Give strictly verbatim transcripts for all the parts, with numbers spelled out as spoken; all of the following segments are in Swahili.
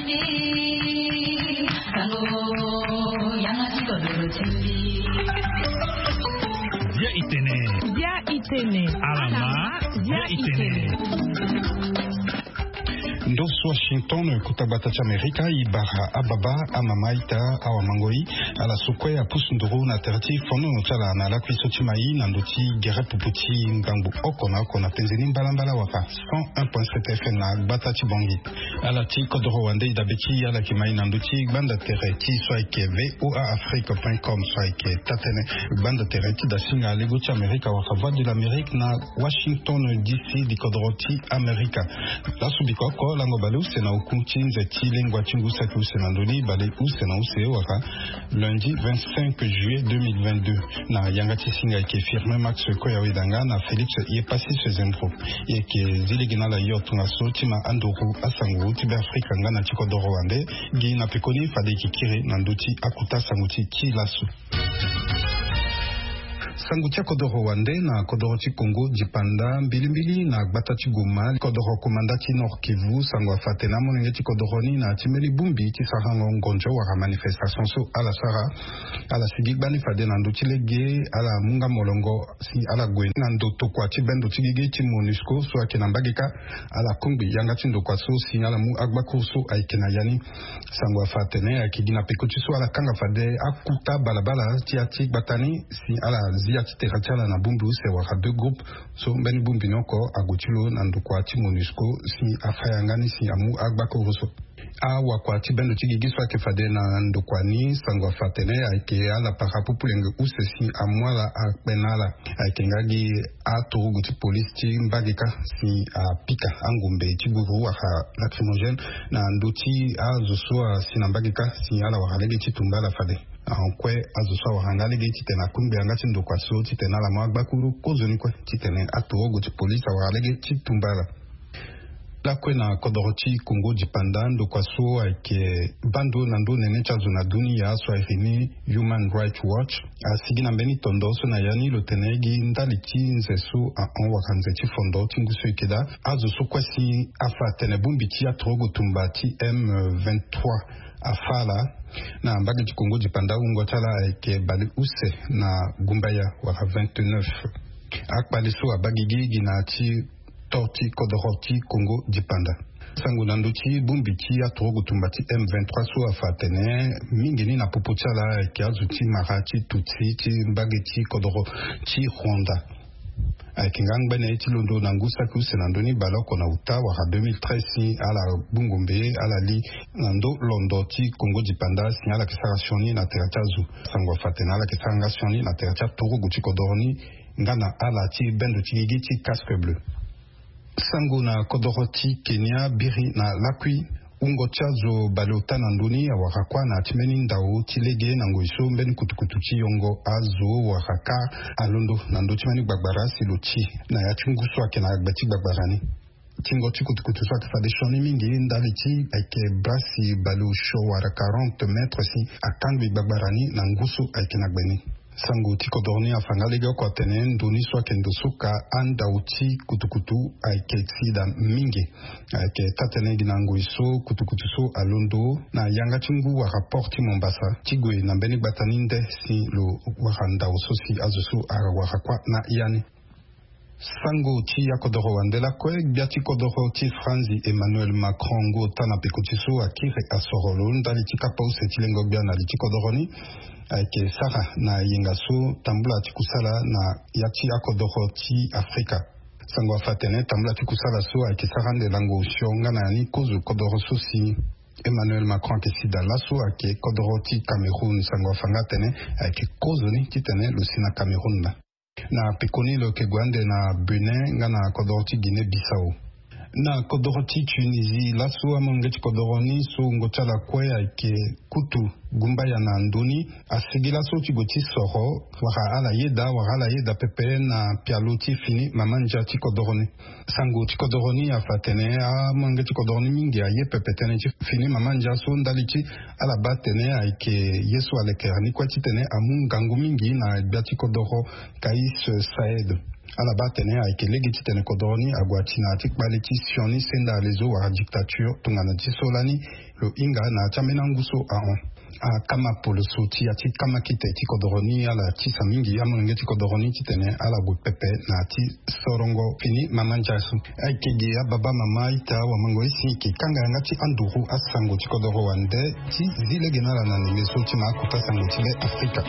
Dia itene. Dia itene. Alama. Dia itene. Ndos Washington kutabata cha Amerika ibara ababa amamaita awamangoi ala sokwe ya pusunduru na terati fono chala na la kwisoti mai na ndoti gere puputi ngambu okona okona penzeni mbalambala waka cent un point sept F M na bata chibongi ala ti kodoro wande idabeki ala kimai na ndoti banda terati soike v o a afrique point com soike tatene banda terati da singa lego cha Amerika waka voix de l'Amérique na Washington D C di kodoro ti Amerika la subiko ko lango balu sena ukuntinze tilengwa chingusa ku senandoni bale ku sena use waka lundi vingt-cinq juillet deux mille vingt-deux na yangati singa ke firme Max Koya Wedanga na Felix Yepasi Sezembro yeke ziligina la yotunga sotima andoko asangu tibe Afrika ngana chikodoro wande gi na pekoni fadeki kire na ndoti akuta sanguti kilasu sangutia kodoro wande na kodoro ti Congo jipanda mbilimbili na gbata ti Goma kodoro komanda ti Nord Kivu sangwa fatena monenge ti kodoro ni na timeli bumbi ti sarango ngonjo wara manifestation so ala sara ala sigi gbani fade na ndo ti lege ala munga molongo si ala gwe na ndo tokwa ti bendo ti gege ti MONUSCO so ake na mbagika ala kongbi yanga ti ndo kwa so si ala mu agba kurso aike na yani sangwa fatene akigina pekoti so ala kanga fade akuta balabala ti ati gbatani si ala zia ti teratiala na bumbu se waka deux groupes so mbeni bumbi noko agutilo na ndukwa ti MONUSCO si afayangani si amu agba kurso awa kwa ti bendo ti gigi so ake fade na ndokwani sangwa fatene aike ala parapupulenge use si amwala akpenala aike ngagi atorugu ti police ti mbagika si apika angumbe ti guru waka lacrymogène na ndoti azoso si na mbagika si ala waka lege ti tumbala fade ankwe azoso waka lege ti tena kumbe anga ti ndokwa so ti tena la mo agbakuru kozoni kwe ti tene atorugu ti police waka lege ti tumbala la kwe na kodoro ti Congo jipanda ndo kwa so ake bando na ndo nene cha zona dunia so irini Human Rights Watch asigi na mbeni tondo so na yani lo tenegi ndali ti nzeso a on wakanze ti fondo ti nguso ikeda azo so kwa si afa tene bumbi ti atrogo tumba ti M vingt-trois afala na mbagi ti Congo jipanda ungo chala ake bali use na gumbaya waka vingt-neuf akbali so abagigi na ti torti kodoroti Congo jipanda sangu nanduti bumbi ti atogo tumbati M vingt-trois so afatene mingini na popochala kiazuti marati tutsi ti mbageti kodoro ti Rwanda akingang bene ti londo nangusa ku senandoni baloko na uta wa deux mille treize si ala bungombe ala li nando londo ti Congo jipanda si ala kisarasioni na teratazu sangu afatene ala kisarasioni na terata togo ti kodoroni ngana ala ti bendo ti gigi ti casque bleu sango na kodoroti Kenya biri na lakwi ungo chazo balota na ndoni ya wakakwa na timeni ndao tilege na ngoiso mbeni kutukutu chi yongo azo wakaka alondo na ndo timeni gbagbara silochi na ya chungusu wake na agbati gbagbarani tingo chi kutukutu so akifadeshoni mingi ndali chi aike brasi balo show wara quarante metres si akangbi gbagbarani na ngusu aike na gbeni sango ti kodorni afangalega kwa tene ndoni so kendo suka anda uti kutukutu aike tsida mingi aike tatene ginango iso kutukutu so alondo na yanga chingu wa rapporti Mombasa tigwe na mbeni bataninde si lo waranda usosi azusu ara warakwa na yani sango ti ya kodoro wandela kwe biati kodoro ti Franzi Emmanuel Macron go tana pekutiso akire asorolo ndali ti kapause ti lengo bia na li ti kodoroni ake sara na yengaso tambula ti kusala na yati akodoro ti Afrika sango afatene tambula ti kusala so ake sara nde lango shonga na ni kozo kodoro so si Emmanuel Macron ke sida laso ake kodoro ti Cameroun sango afangatene ake kozo ni ti tene lo si na Cameroun na na pekoni lo ke gwande na Benin nga na kodoroti Guinée Bissau na kodoroti Tunisie laso amongeti kodoroni so ngochala kwe ake kutu gumba ya na ndoni asigila so ti goti soro waka ala yeda waka ala yeda pepe na pialoti fini mamanja ti kodoroni sango ti kodoroni afatene amongeti ti kodoroni mingi aye pepe tene ti fini mamanja so ndali ti ala batene ake yesu alekerani kwa ti tene amu ngangu mingi na bia ti kodoro Kais Saed ala batene aikelegi titene kodoroni agwachina tikbale tisioni senda alezo wa dictature tungana tisolani lo inga na chamena nguso aon a kama polo soti ati kama kite ti kodoroni ala tisa mingi amonenge ti kodoroni titene ala bu pepe na ti sorongo fini mamanjasu aikege baba mama ita wa mango isi ki kanga nga ti anduru asango ti kodoro wande ti zile genala na nemeso ti ma kuta sango ti le Afrika.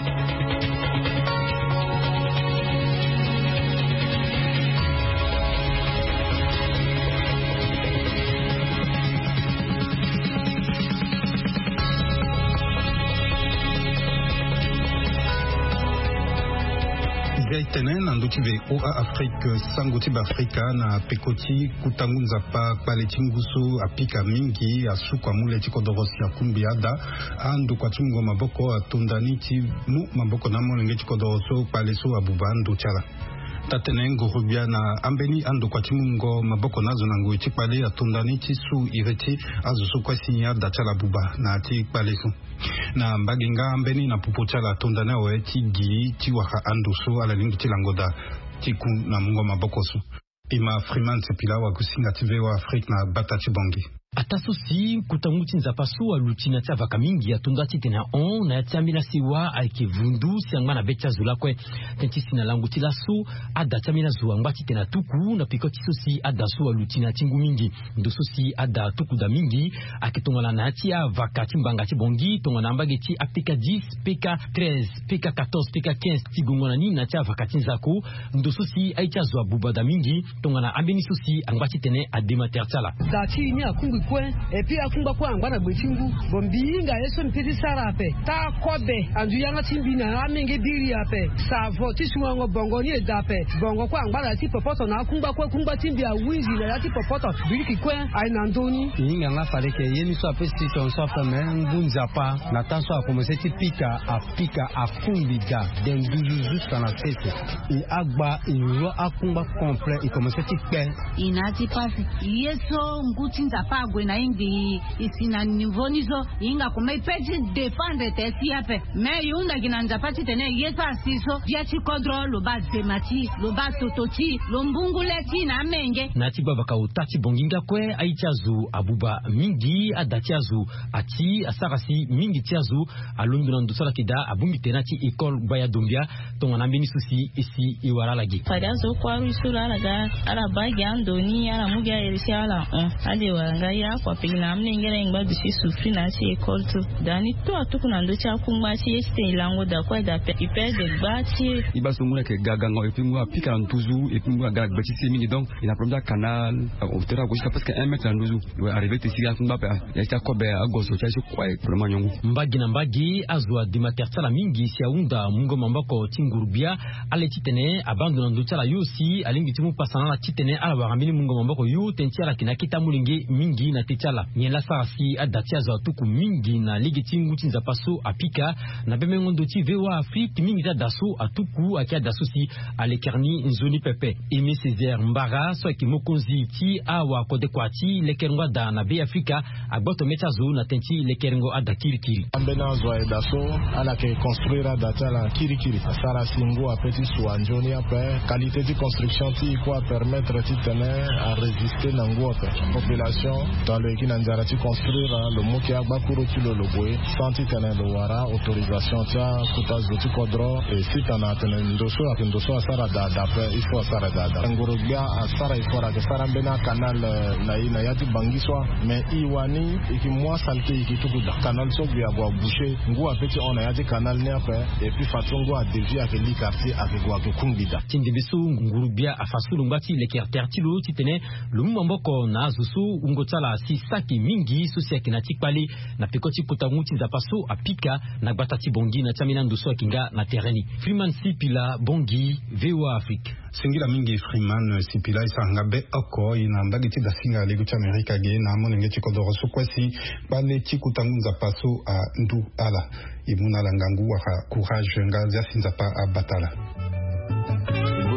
Tenen nanduti ve o Afrique sangoti ba Afrika na pekoti kutangunza pa paletingusu apika mingi asukwa mule tiko dorosi ya kumbiada andu kwa tungo maboko atundani ti mu maboko na molenge tiko doroso paleso abubandu chala tatenengo rubia na ambeni ando kwa timungo maboko nazo nango itipale atundani ti su ireti azusu kwa sinya da chala buba na ti paleso na mbaginga ambeni na pupo chala atundana we ti gi ti waka ando so ala lingi ti langoda ti ku na mungo maboko su ima Freeman Sepila wa kusinga tive wa Afrika na batati bongi atasusi kutanguti nzapaso wa lutina tia vaka mingi atundati tena on na tia mina siwa aike vundu siangma na becha zulakwe tenti sina langu tilaso ada tia mina zuwa ngati tena tuku na pikoti sosi ada so wa lutina tingu mingi ndo sosi ada tuku da mingi akitongala na tia vaka timbanga tibongi tongana ambage ti apika dix pk treize pk quatorze pk quinze tigongona ni na tia vaka tinzako ndo sosi aicha zuwa buba da mingi tongana ambeni sosi angati tene adema tertala dati ni akungu kwen et puis akumba kwa ngwana bwechingu bombinga yeso mpiti sarape ta kobe andu yanga timbina amenge diri ape savo tisuwango bongo ni edape bongo kwa ngwana ti popoto na akumba kwa kumba timbia wizi na ti popoto biliki kwen aina ndoni inga nga fareke yeni so ape si ton so ape men bunza pa na tanso a commencer ti pika a pika a kumbida den duzu jusqu'à la fête i agba i ro akumba complet i commencer ti pe inati pasi yeso ngutinza pa na ingi isina nivonizo inga kuma ipeti defendre tesi ape me yunda ginanza pati tene yesa asiso vya chikodro loba zemati loba tototi lombunguleti na menge nati baba ka utati bonginga kwe aichazu abuba mingi adatiazu ati asarasi mingi tiazu alundu na ndusala kida abumbi tenati école baya dombia tongana mbini susi isi iwaralagi fadazo kwa rusula laga arabagi andoni ara mugia elisiala on ade wanga ya kwa pigina amne ngere ngba dushi sufri na chi école tu dani to atuku na ndo cha kumba chi este lango da kwa da pe ipe de bati ibaso muna ke gagango et puis moi pika ntuzu et puis moi gag bati semi donc il a problème canal au terrain gauche parce que un mètre en ntuzu doit arriver te siga kumba pa ya cha kobe agoso cha shi kwa vraiment nyongo mbagi na mbagi azwa dimatertala mingi sia unda mungo mambako tingurubia ale titene abandona ndo cha la yosi alingi timu pasana la titene ala barambini mungo mambako yu tentia kinakita mulingi mingi na techala nyela sarasi adatia za tuku mingi na ligi tingu tinza paso apika na bemengondo ti vewa Afrique mingi za daso atuku akia daso si alekerni nzoni pepe Aimé Césaire Mbara so ki mokonzi ti awa kodekwati lekerngwa da na be Afrika agboto metazo na tenti lekerngo adakirikiri ambena zo daso ala ke construire datala kirikiri sarasi ngo apeti suanjoni ape qualité de construction ti quoi permettre ti tener à résister nango ape population dans le qui n'anzara ti construire le mot qui agba kuro ti lo loboe sans ti tener lo wara autorisation tia kuta zoti kodro et si tana tener ndoso ak ndoso asara da da pe il faut asara da da ngorobia asara il faut que sara mbena canal na ina yati bangiswa mais iwani iki moi salte iki tuku da canal so bia gwa boucher ngo apeti on a yati canal ne ape et puis fatongo a dévier ak li quartier ak gwa ko kumbida tindi bisu ngurubia afasulu ngati le quartier lo ti tener lo mboko na zusu ungotala si saki mingi susi akina tikpali na pekoti kutanguti za paso apika na batati bongi na chamina nduso akinga na tereni Freeman Sipila bongi V O A Afrique singila mingi Freeman Sipila isanga be oko ina mbagiti da singa lego cha Amerika ge na monenge chikodoro sokwasi bale chikutangunza paso a ndu ala imuna langangu wa courage ngazi asinza pa abatala ibunda kwa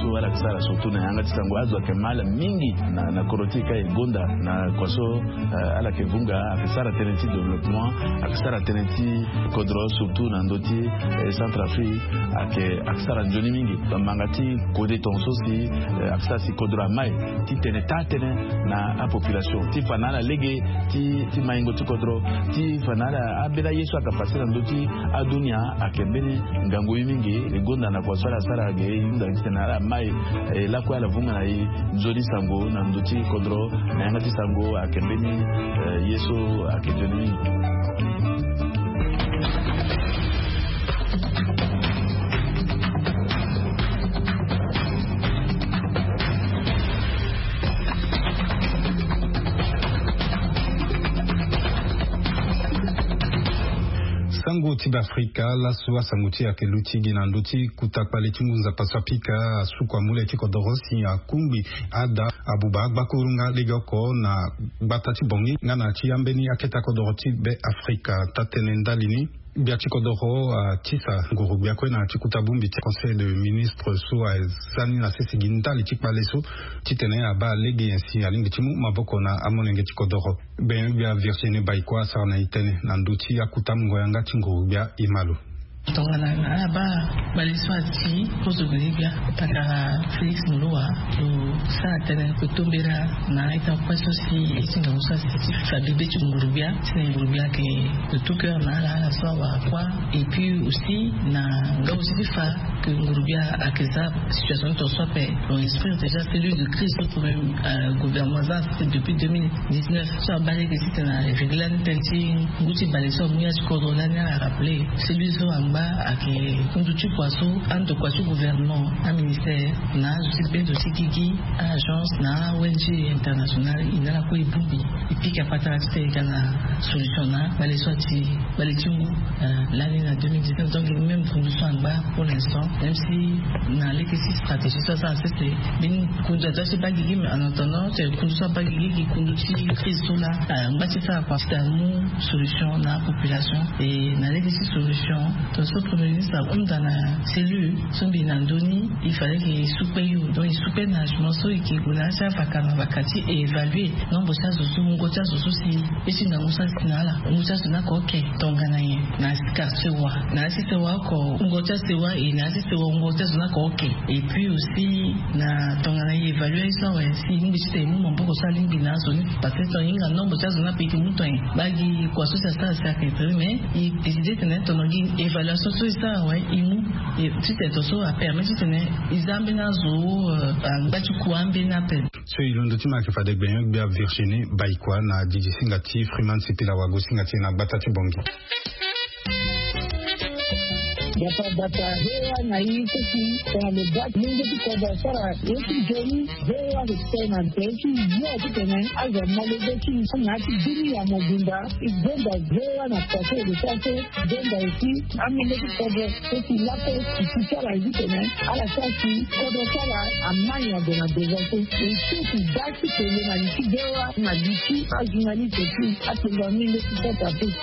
yesu ala kisara surtout na yanga tisango azwa kemala mingi na na korotika egonda na kwaso uh, ala kevunga akisara tenenti développement akisara tenenti kodro surtout na ndoti eh, Centrafrique ake akisara njoni mingi mangati kode tonso si uh, akisara si kodro mai ti tene tatene na a population ti fanala lege ti ti maingo ti kodro ti fanala abela yesu akapasira ndoti adunia akembele ngango mingi egonda na kwaso ala sara ge yunda tena mai eh, la kwa la vunga na i njoni sango na ndoti kodro na yanga ti sango akembeni uh, yesu akejoni. Sango tiba Afrika la soa sanguti ake lutigi na nduti kutakpale chungunza pasapika sukwa mule tiko dorosi ya kumbi ada abuba bakurunga ligoko na batati bongi ngana chiambeni aketako doroti be Afrika tatenenda lini biachiko doro uh, tisa nguru biakwe na chikutabumbi ti conseil de ministre soa sani na sesi gindali chikpaleso titene aba legi ensi alingi timu maboko na amonenge chiko doro ben bia versione baikwa sa na itene na nduti akutamgo yanga nguru bia imalu tongana aba baliswati kozugulibia takara Felix Mulua to satene kutumbira na ita kwaso si isinga musa si fabibe chungurubia c'est ngurubia que de tout cœur na la soa kwa et puis aussi na ngausi fa que ngurubia akeza situation to sope on espère déjà celui de Christ pour même gouvernement ça c'est depuis deux mille dix-neuf ça balé que c'était na réglan tenting nguti baleso muya kodona na rappeler celui zo ake kunduchi kwaso ando kwaso gouvernement a ministère na justice ben dossier gigi agence na O N G internationale inala ko ibumbi ipika patara c'était kana solution na bale swati bale tungu l'année na deux mille dix-neuf donc même condition en bas pour l'instant même si na legacy stratégie ça ça c'était ben kunduta c'est pas gigi mais en attendant c'est kunduta pas gigi qui kunduchi crise là ngati fa kwa stamu solution na population et na legacy solution le premier ministre on dans la cellule son binandoni il fallait qu'il soupaye donc il soupaye nagement so qui gona sa fakana vakati et évaluer nombre ça so ngota so si et si na musa sinala musa sina ko ke tongana ye na skarsewa na sitewa ko ngota sewa et na sitewa ngota sina ko ke et puis aussi na tongana ye évaluer ça ouais si ngi site mu mambo ko sali bina so ni parce que tonga nombre ça sina peki mutoy bagi ko so ça ça ça mais il décidait de tongi évaluation so ça ouais imu et tu t'es aussi à permettre tu tenais izambe na zo ngati kuambe na pe so ilondo tima ke fade gbenyo bia Virginie baikwa na D J Singati Freeman Sipila wago Singati na batati bongi Data data hewa na hii kiki kwa mbaki mingi kwa biashara yetu jeni hewa tena teki yote tena aza malebeki na kidini ya mobunda igenda hewa na kwa de sase denda isi amileki kwa teki lapo kisara hivi tena ala sasi kwa sala amanya de na devote isi basi tena na kidewa na diki ajunali teki atenga mile kwa tapu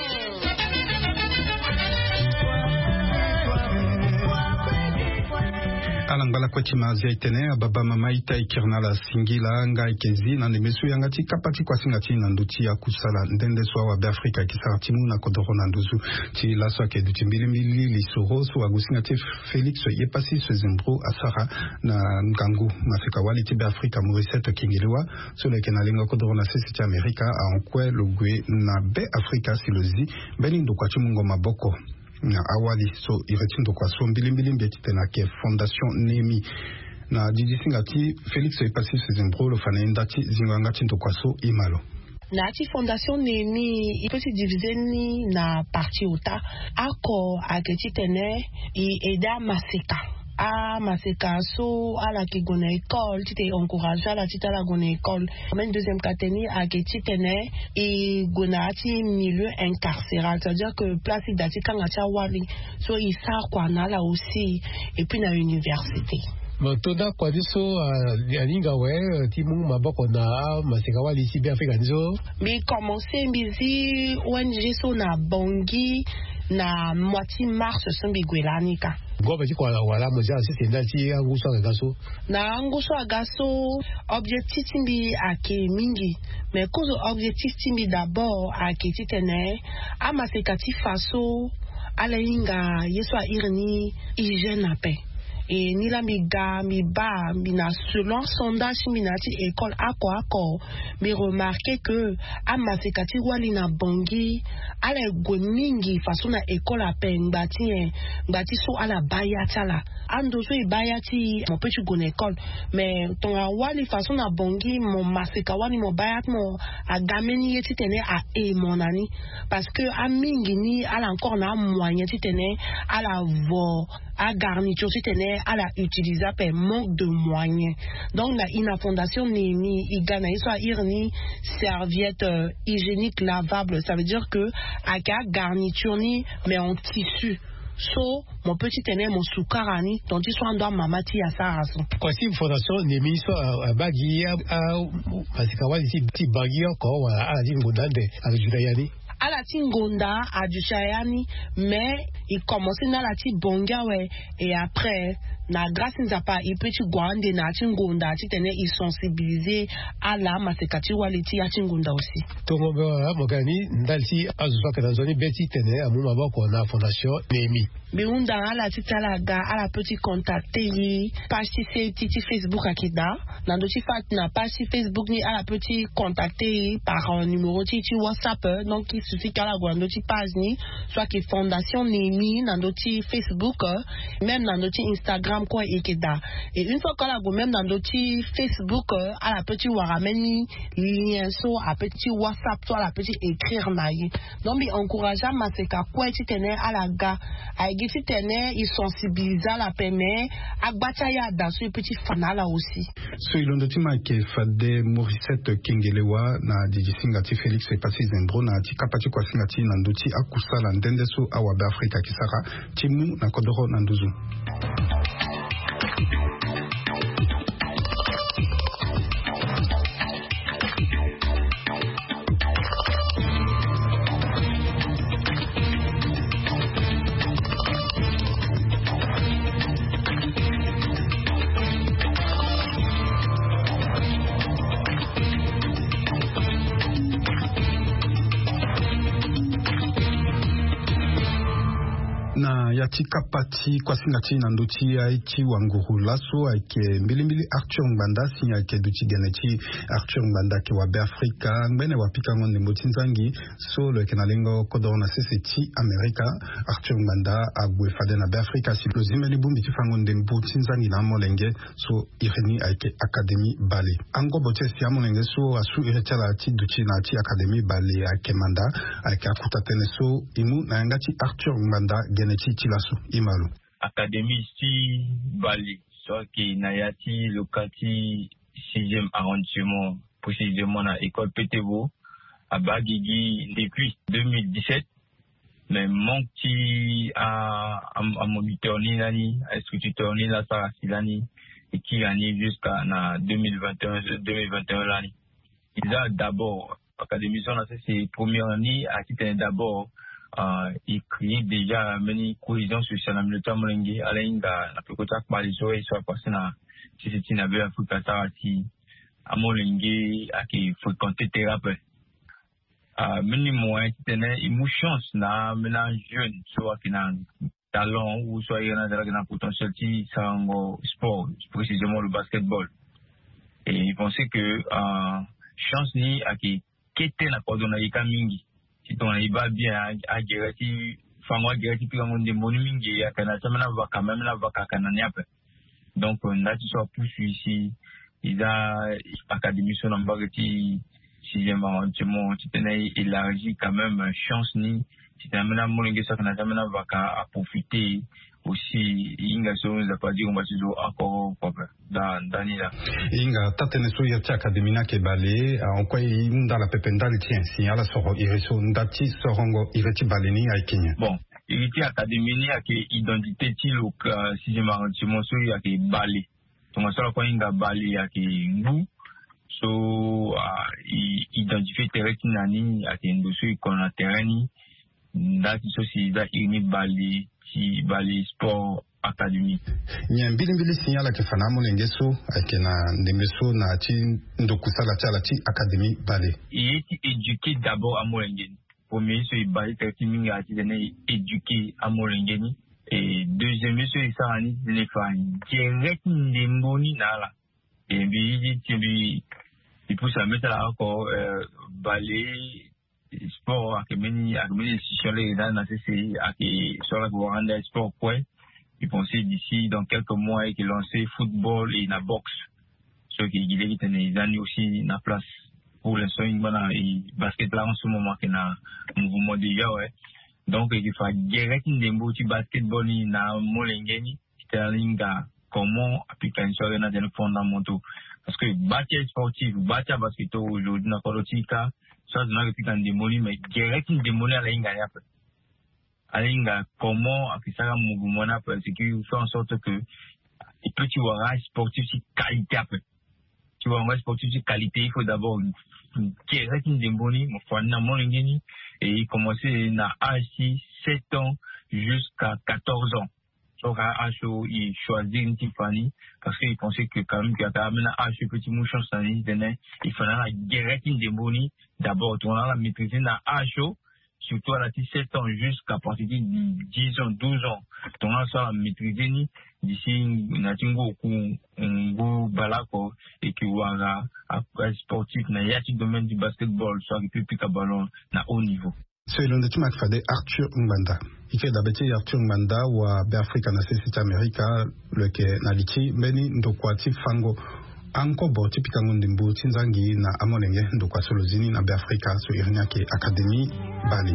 alangala kwa chimazia itene baba mama ita ikirna la singila nga ikezi na nemesu yangati kapati kwa singati na nduti ya kusala ndende swa wa Afrika kisara timu na kodoro na nduzu ti la swa ke duti mbili mbili lisoro swa gusingati Felix yepasi sezimbro asara na ngangu mafika wali ti Afrika Maurice kingiliwa sole ke na lenga kodoro na sisi ti Amerika a onkwe logwe na be Afrika silozi beni ndo kwa chimungo maboko na awali so iretindo kwa so mbili mbili mbeti tena ke fondation Nemi na Didi Singati Felix epasi sezimbro lo fana indati zinganga tindo kwa so imalo na ti fondation Nemi ipesi diviser ni na parti uta ako aketi tene i eda maseka a maseka so ala ki gona école ti te encourager la ti la gona école même deuxième catégorie a ke ti tene et gona ti milieu incarcéral, c'est-à-dire que place d'ati kanga cha wali so il sa kwa na là aussi et puis na université Toda kwa diso alinga we timu maboko na maseka wali si bien Afrika nzo mi commencer mbizi O N G so na bongi na moitié mars sombi gwelanika goba ji kwa wala moja sisi ndati anguso agaso na anguso agaso objectif timbi ake mingi mais cause objectif timbi d'abord ake titene ama sekati faso ala inga yeso a irni hygiène na paix et ni la mi ga mi ba mi na selon sondage mi na ti école ako ako mi remarqué que a masekati wali na bangi ala goningi façon na école a pe ngati ngati so ala bayata la ando so bayati mon petit gon école mais ton wali façon na bangi mon maseka wali mon bayat mon a gameni yeti tene a e mon ani parce que a mingi ni ala encore na moyen ti tene ala vo a garniture ti tene à la utiliser par manque de moyens. Donc la ina fondation ni ni igana iso irni serviette euh, hygiénique lavable, ça veut dire que à ka garniture ni mais en tissu. So mon petit aîné mon soukarani dont ils sont dans mamati à sa raison. Quoi si fondation ni mi so bagi a parce que wali si ti bagi encore à la ngondande avec Judayani. À la tingonda à du chayani mais il commençait dans la ti bonga ouais et après na grâce à pas il peut tu guande na tingonda ti tene il sensibiliser à la masekati waliti ya tingonda aussi tongo ba mogani ndalsi azufa kana zoni beti tene amu maboko na fondation Nemi mais on dans la ti tala ga à la petit contacter page ti ti Facebook akida na do ti fat na page Facebook ni à la petit contacter par un numéro ti ti WhatsApp donc il suffit qu'à la guande ti page ni soit que fondation Nemi na do ti Facebook même na do ti Instagram quoi ikeda et une fois qu'on a go même dans d'autres Facebook à la petite warameni lien so à petit WhatsApp soit la petite écrire naïe donc il encourage à maseka quoi tu tenais à la ga à giti tenais il sensibilise à la permet à bataya dans ce petit fanala aussi so ilondo tima ke fade Morissette Kengelewa na dijisinga ti Félix et passé zembro na ti kapati kwa singa ti nanduti akusala ndende so awabe Afrika kisara timu na kodoro nanduzu. Na yati kapati kwa singati na nduti ya iti wanguru laso ake mbili mbili Arthur Mbanda sinya ake duti geneti Arthur Mbanda ke wabe Afrika mbene wapika ngonde motinzangi so le kenalengo kodoro na seseti Amerika Arthur Mbanda agwe fade na be Afrika si lozime libumbi tifangonde motinzangi na molenge so ireni ake Academy Bale ango bote si amolenge so asu iretela ati duti na ati Academy Bale ake manda ake akutatene so imu na ngati Arthur Mbanda geneti tilasu imalu Académie si Bali soit qui nayati lokati sixième arrondissement précisément à école Pétébo à Bagigi depuis deux mille dix-sept mais mon petit à à moniteur ni nani instructeur ni la Sarasilani et qui année jusqu'à na deux mille vingt et un deux mille vingt et un l'année il a d'abord Académie son c'est première année à qui d'abord Uh, il crée déjà une cohésion sociale dans le temps molengue alainga na pekota kwa lizo et soit passé na sisi na be Afrika tarati amolengue aki fréquenter thérapeute ah mini moyen tene imu chance na mena jeune soit qui na talent ou soit il y a un potentiel qui sango sport précisément le basketball et ils pensaient que uh, chance ni aki kete na kodona yika mingi si ton iba bien à gérer si fangwa gérer si puis on des monumingi ya kana tamana va quand même la va kana niape donc on a tu soit plus ici il a académie son ambagati sixième arrondissement tu tenais élargi quand même chance ni si tamana molingi ça kana tamana va à profiter aussi inga so za pas dire on va toujours encore dans danila inga tatene so yati Académie na ke Bale en quoi inda la pependal tien signala soro iriso ndati sorongo ireti baleni ay Kenya bon ireti Académie ni ake identité ti lo sixième arrondissement so yake Bale donc ça ko inga Bale yake ngu so identifier terrain nani ake ndoso ikona terrain ndati so si za ini bali ti bali sport academy nyambili mbili sinyala ke fana mulenge so akena ndemeso na ti ndokusala chala ti academy bali il est éduqué d'abord à Molengeni. Premier so il bali te mingi ati dene éduqué à Molengeni et deuxième so il sarani dene fa direct ndemboni nala et bi ti bi il pousse à mettre là encore euh, bali sport academy academy institution là na c'est aki sur la Rwanda sport point. Il pensait d'ici dans quelques mois et qu'il lançait football et la boxe. Ce qui est qui les années aussi na place pour l'instant il basket là en ce moment qui na mouvement déjà ouais. Donc il faut direct ndembo ti basketball ni na Molengeni Sterlinga comment appliquer une chose dans des fondamentaux parce que bâtir sportif bâtir basket aujourd'hui na kolotika ça na appliquer ndembo mais direct ndembo la inga ya alinga comment akisaka mouvement na parce que il fait en sorte que et puis tu auras sportif de qualité après tu auras sportif de qualité il faut d'abord direct ndemboni mo fana Molengeni et il commençait na âge sept ans jusqu'à quatorze ans donc à âge il choisit une petite famille parce qu'il pensait que quand même qu'il y a quand même un âge petit mouchon ça il il fallait la direct ndemboni d'abord tu auras la maîtriser na âge surtout à la sept ans jusqu'à partir de dix ans, douze ans. Donc, on va maîtriser d'ici, natingo ku ngo balako et que wara après sportif na yati domaine du basketball soit que pique ballon na haut niveau. C'est l'un des tumak fade Arthur Mbanda. Il fait d'habitude Arthur Mbanda ou à Africa na South America le que na lichi meni ndokwati fango anko bo tipika ngundimbu tinzangi na amonenge ndokwa solozini na Africa so irinyake academy Bali.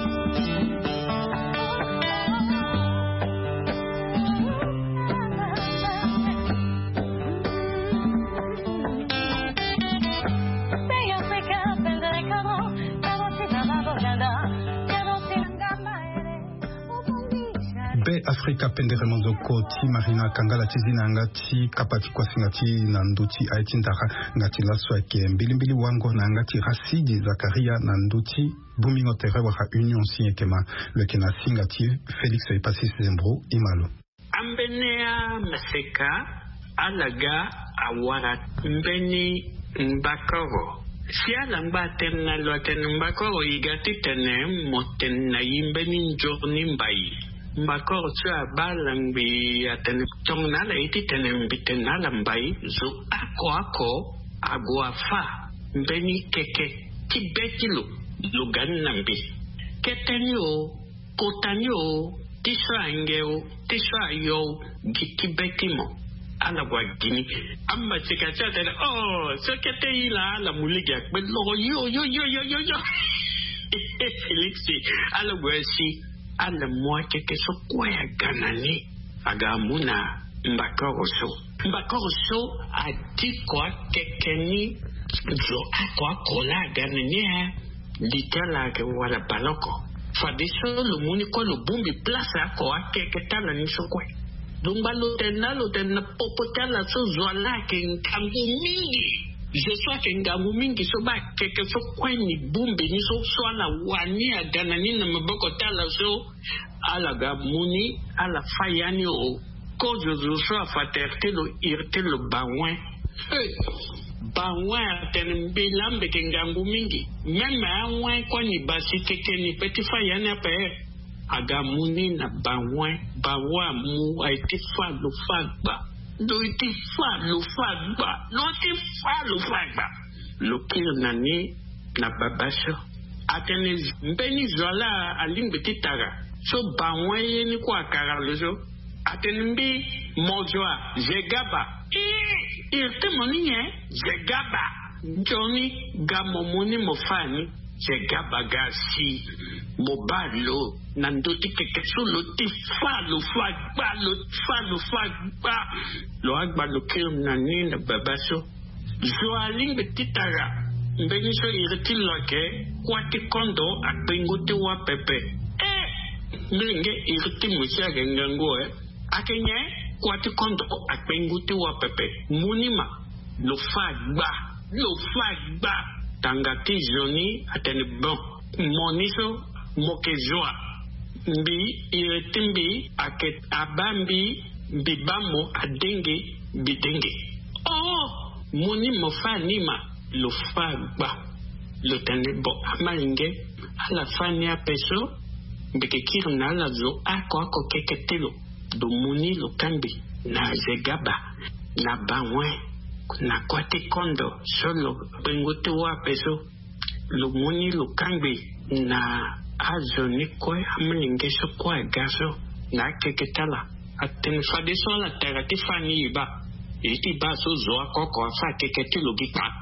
Be Africa pendere monzoko ti marina kangala tizina ngati kapati kwa singati na nduti aitindaka ngati laswa ke mbilimbili wango na ngati rasidi Zakaria na nduti bumingo tere waka union siekema le kena singati Felix Epasi Zembro imalo ambenea maseka alaga awara mbeni mbakoro siala mbaten na loten mbakoro igati tene moten na imbeni njorni mbai mbakoro tua balangbi atene tongnala iti tene mbitenala mbai zo ako ako aguafa mbeni keke tibetilo lugan nambi ketenyo kotanyo tisha angeo tisha yo gitibetimo ala wagini amma chikacha tene oh so kete ila la muliga belo yo yo yo yo yo yo Felixi ala wesi ala mwake keso kwaya ganani agamuna mbakoroso mbakoroso adikwa kekeni zo akwa kola ganani ha litala ke wala baloko fadiso lumuni ko lubumbi plaza ko akeketala ni sokwe dumba lutena lutena popotala so zwala ke ngangu mingi je sois ke ngangu mingi so ba keke so kweni bumbi ni so swala wani agana ni na maboko tala so ala gamuni ala fayani o ko je so afaterte lo irte lo bawen bawen ten bilambe ke ngangu mingi meme anwen ko ni basi keke ni petit fayani ape agamuni na bawen bawa mu aiti fa lo fagba do iti fa lo fagba no ti fa lo fagba lo kil nani na babasho atene mbeni zola alimbe titara so bawen yeni kwa kara lozo atene mbi mojoa zegaba i irte moninye zegaba joni gamomuni mofani zegaba gasi mobalo nandoti keke solo ti fa lo fagba lo fa lo fagba lo agba lo kil nani na babaso zo alimbe titara mbeni so irti loke kwati kondo akpengote wa pepe eh mbenge irti musia gengango eh akenye kwati kondo akpengote wa pepe munima lo fagba lo fagba tangati joni atene bon moniso mokezwa mbi iretimbi aket abambi bibamo adenge bidenge oh moni mofanima lo fagba lo tanebo amalinge ala fania peso mbekekir na la zo ako ako keketelo do moni lo kambi na zegaba na banwe na kwate kondo solo bengote wa peso lo moni lo kambi na azoni kwa amalinge so kwa gaso na keketala aten fadeso la terra ti fani ba iti ba so zo akoko afa keketelo gi pa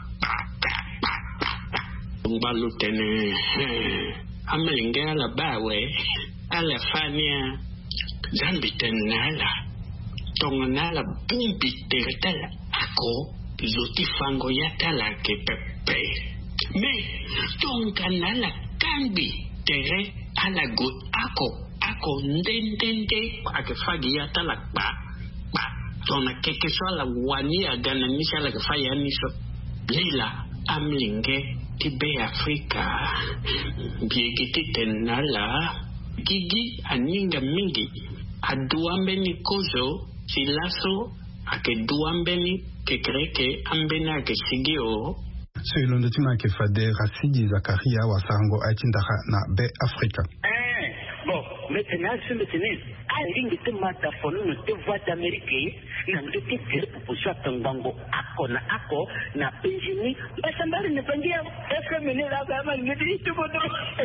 ngbalu tene amalinge ala bawe ala fania zambi tenala tonganala bumbi teretala ako zoti fango yatala ke pepe me tonganala kambi tere ala go ako ako ndendende ake fagi yatala ba ba tona keke swala wani agana nishala ke faya niso lila amalinge tibe Afrika biegiti tenala gigi aninga mingi aduambeni kozo silaso ake duambeni kekreke ambena ke sigio Selon le tima ke fade Rasidi Zakaria wa sango aitindaha na be Afrika. Eh bon maintenant ce maintenant alingi te mata fonu no te voix d'Amérique na ndeke tele proposition tangango ako na ako na penjini basambali ne pangia efemene la kama ngedi tu bodo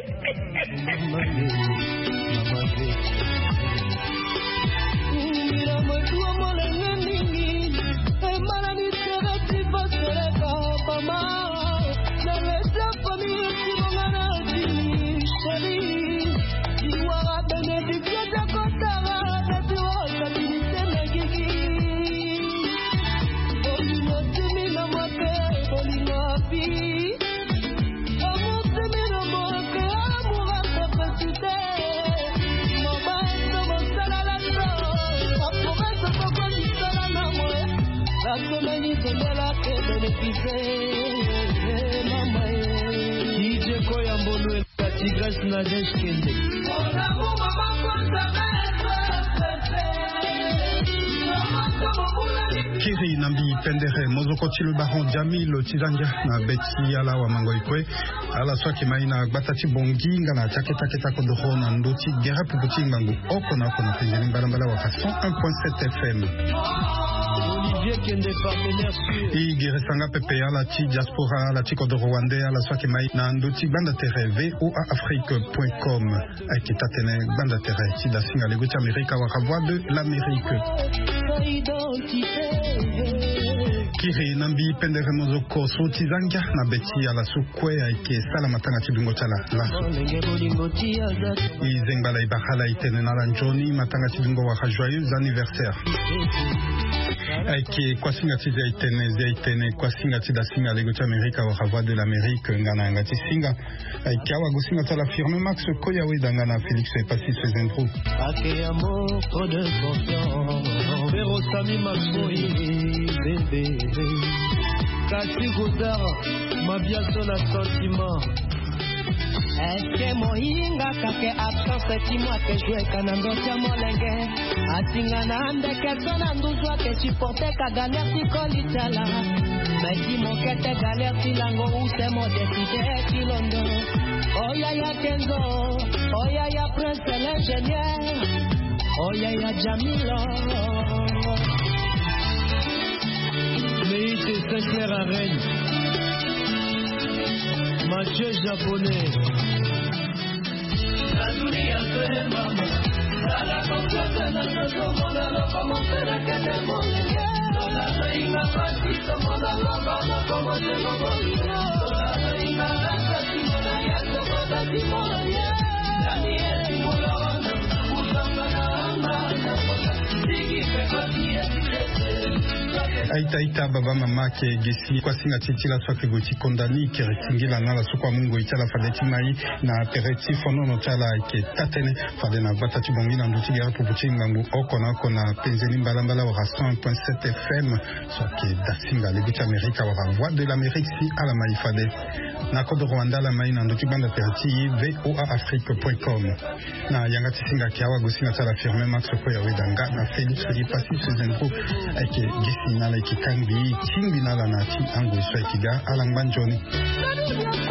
mira motuo molengeni e malani tere ti basere ka mama na lesa famille ti ngana ti sheri iwa benediction de kotara de tuo sabini gigi olino timi na moke olino pi amu timi na moke amu la capacité mama esto mosala la so apova so poko ni sala na mo la someni sondela ke benefice mama e ije ko ya mbolo la tigres na deskende ona mama kwanta Kiri nambi pendere mozoko tilu baron Jamil Tizanga na beti ala wa mangoikwe ala swaki maina batati bongi ngana chaketa keta kodoro na ndoti gera puputi ngangu oko na kona pengeni balambala wa cent un point sept F M Olivier Kende partenaire sur I gere sanga pepe ala ti diaspora ala ti kodoro wande ala swaki maina ndoti banda tere v o a afrique point com akita tene banda tere ti da singa leguti Amerika wa voix de l'Amérique Kiri nambi pendere mozoko sotizanga na beti ala sukwe aike sala matanga tibingo chala la Izengala ibakhala itene na lanjoni matanga tibingo wa joyeux anniversaire aike kwasinga tiza itene zia itene kwasinga tida singa legote Amerika wa voix de l'Amérique ngana ngati singa aike awa gosinga tala firme Max Koyawe dangana Félix Epassi Sezendro Ake amour trop de confiance Pero Sami Maxoi bébé Kasi Godard ma bien son sentiment Eske mohinga kake absence timwa ke jwe kanando tia molenge Atinga na ande ke sona nduzwa ke supporte ka galère ti kolitala Meti mo kete galère ti lango use mo decide ti londo Oya ya Kenzo Oya ya Prince l'ingénieur Oya ya Jamilo Meite Saint-Clair à Rennes Mathieu japonais La dunia se mama La confianza na somo na lo como será que te molenge La reina patito moda lo como como se lo volvió La reina la casimona ya como da timona La niña timona Usanga na anda na Digi pe patia aita ita baba mama ke gesi kwa singa titila twa ke goti kondani ke retingila na la sukwa mungu itala fadeti mai na pereti fono no tala ke tatene fade na vata tibongi na nduti ya pupuchi ngangu okona kona penzeni mbalambala wa cent point sept F M so ke dasinga le but Amerika wa voix de l'Amérique si ala mai fade na kodo Rwanda la mai na nduti banda perti voa afrique point com na yanga tisinga kiawa gosina tala firme max ko ya wedanga na Felix yi pasi sezenko ake gisi na la kikambi timbi na la na ti ango so kiga ala mbanjoni